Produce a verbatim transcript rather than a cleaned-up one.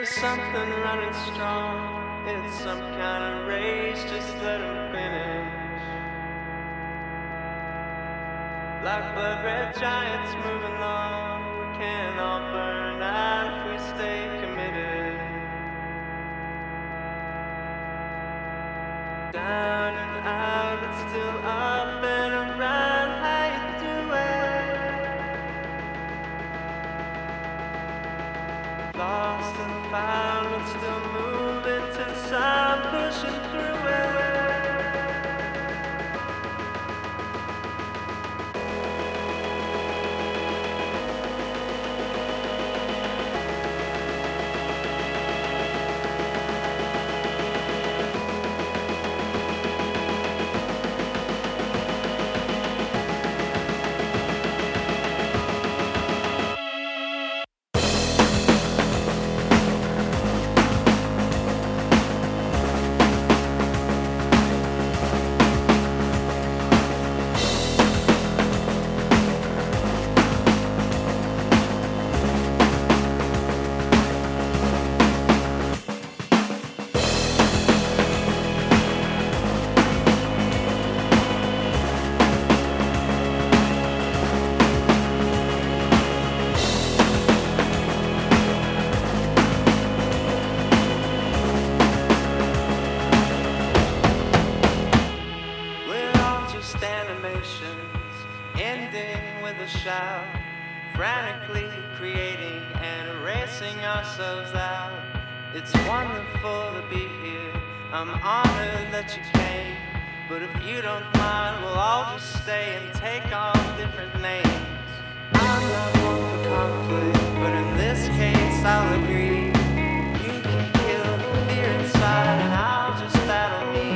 There's something running strong. It's some kind of race, just let 'em finish. Like blood red giants moving on, we can all burn out if we stay committed. Down and out, but still up and around. How you doing? Lost and found, but still moving to the sun, pushing through it. Animations ending with a shout, frantically creating and erasing ourselves out. It's wonderful to be here. I'm honored that you came, but if you don't mind, we'll all just stay and take on different names. I'm not one for conflict, but in this case I'll agree. You can kill the fear inside and I'll just battle me.